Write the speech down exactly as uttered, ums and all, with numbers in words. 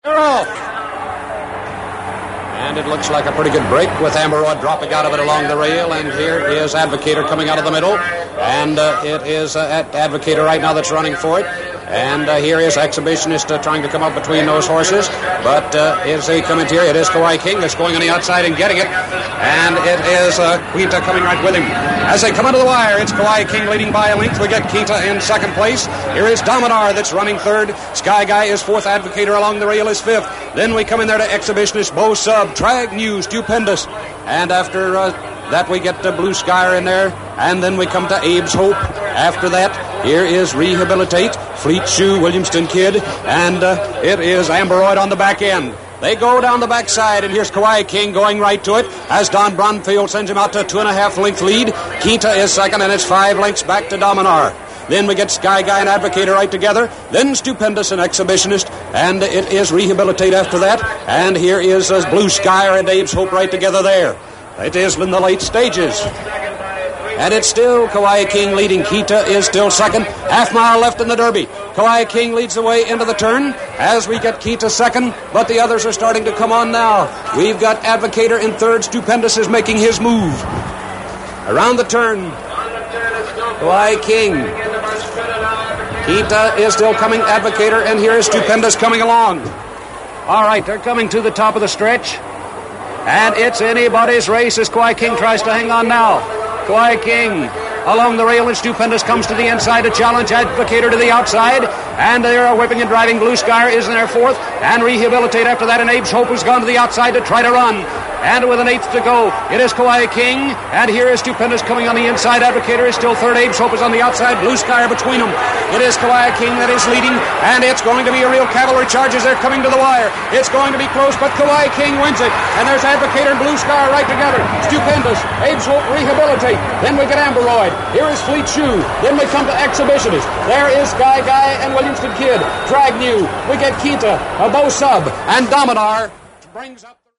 They're off. And it looks like a pretty good break with Amberod dropping out of it along the rail. And here is Advocator coming out of the middle. And uh, it is uh, Advocator right now that's running for it. And uh, here is Exhibitionist uh, trying to come up between those horses. But uh, as they come into here, it is Kauai King that's going on the outside and getting it. And it is uh, Quinta coming right with him. As they come into the wire, it's Kauai King leading by a length. We get Quinta in second place. Here is Dominar that's running third. Sky Guy is fourth. Advocator along the rail is fifth. Then we come in there to Exhibitionist, Bo Sub, Trag New, Stupendous. And after uh, that, we get the Blue Skyer in there. And then we come to Abe's Hope. After that, here is Rehabilitate, Fleet Shoe, Williamston Kid, and uh, it is Amberoid on the back end. They go down the backside, and here's Kauai King going right to it as Don Brunfield sends him out to a two and a half length lead. Quinta is second, and it's five lengths back to Dominar. Then we get Sky Guy and Advocator right together. Then Stupendous and Exhibitionist, and it is Rehabilitate after that. And here is uh, Blue Skyer and Abe's Hope right together there. It is in the late stages. And it's still Kauai King leading. Quinta is still second. Half mile left in the Derby. Kauai King leads the way into the turn as we get Quinta second, but the others are starting to come on now. We've got Advocator in third. Stupendous is making his move. Around the turn, Kauai King. Quinta is still coming. Advocator, and here is Stupendous coming along. All right, they're coming to the top of the stretch. And it's anybody's race as Kauai King tries to hang on now. Kauai King along the rail, and Stupendous comes to the inside to challenge Advocator to the outside, and they are whipping and driving. Blue Skyer is in their fourth, and Rehabilitate after that, and Abe's Hope has gone to the outside to try to run. And with an eighth to go, it is Kauai King, and here is Stupendous coming on the inside. Advocator is still third. Abe's Hope is on the outside. Blue Skyer between them. It is Kauai King that is leading, and it's going to be a real cavalry charge as they're coming to the wire. It's going to be close, but Kauai King wins it, and there's Advocator and Blue Skyer right together. Stupendous, Abe's Hope, Rehabilitate. Then we get Amberoid. Here is Fleet Shoe. Then we come to Exhibitionist. There is Sky Guy and Williamston Kid. Drag New. We get Quinta, a Bo Sub, and Dominar brings up the